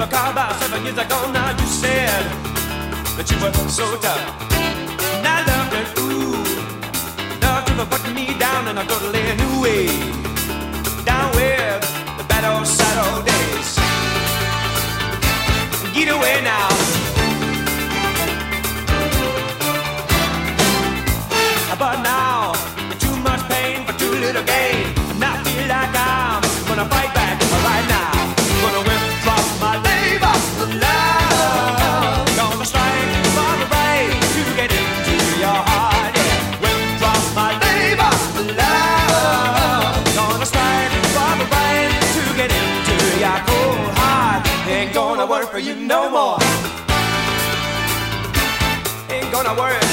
a car about 7 years ago. Now you said that you were so tough. And I loved it, ooh. Love you for putting me down in a totally new way. Down with the bad old sad old days. Get away now. But now, too much pain for too little gain. And I feel like I'm gonna fight back right now. Gonna withdraw my labor love. Gonna strike for the right to get into your heart. Yeah. Withdraw my labor love. Gonna strike for the right to get into your cold heart. Ain't gonna work for you no more. Ain't gonna work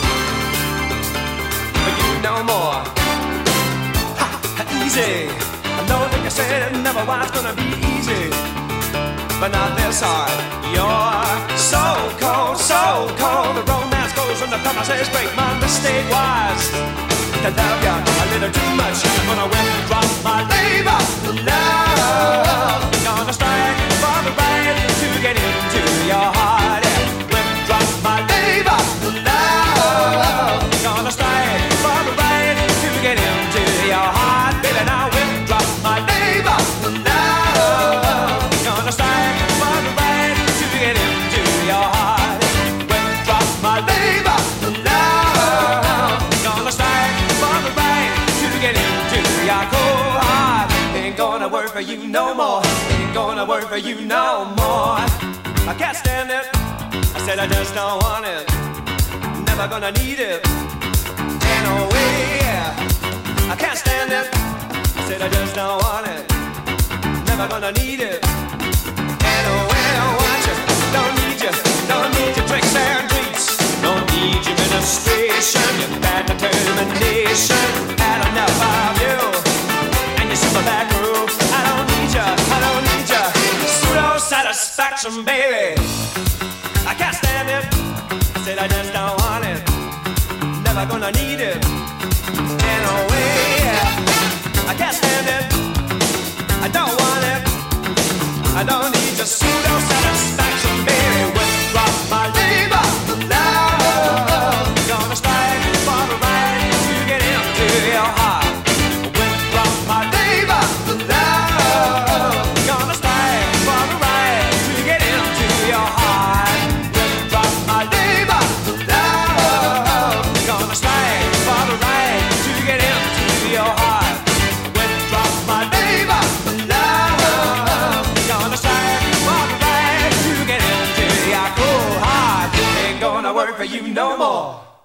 no more. Ha, easy. I know that you said it never was gonna be easy, but not this hard. You're so cold, so cold. The romance goes from the promises break. My mistake was to love you a little too much. Gonna withdraw my labor love. Gonna strike for the right to get into your heart. Withdraw my labor love. Gonna strike for the right to get into your heart, baby. Now withdraw my labor love. Gonna strike for the right to get into your heart. Withdraw my labor love. Gonna strike for the right to get into your cold heart. Ain't gonna work for you no more. Ain't gonna work for you no more. I can't stand it. I said I just don't want it. Never gonna need it. No way, yeah. I can't stand it. I said I just don't want it. Never gonna need it. Anyway, I want you. Don't need you. Don't need your tricks and treats. Don't need your ministration. Your bad determination. Had enough of you and your super back groove. I don't need you. I don't need you. Pseudo satisfaction, baby. I can't stand it. I said I just don't want it. Never gonna need it. Anyway, yeah. I can't stand it. I don't want it. I don't need your pseudo satisfaction, baby. Withdraw my labor love. Gonna strike for the right to get into your heart. Withdraw my labor love. Gonna strike for the right to get into your heart. Withdraw my labor love. Gonna strike for the right to get into your heart. Withdraw my labor love. Gonna strike for the right to get into your cold heart. Ain't gonna work for you no more.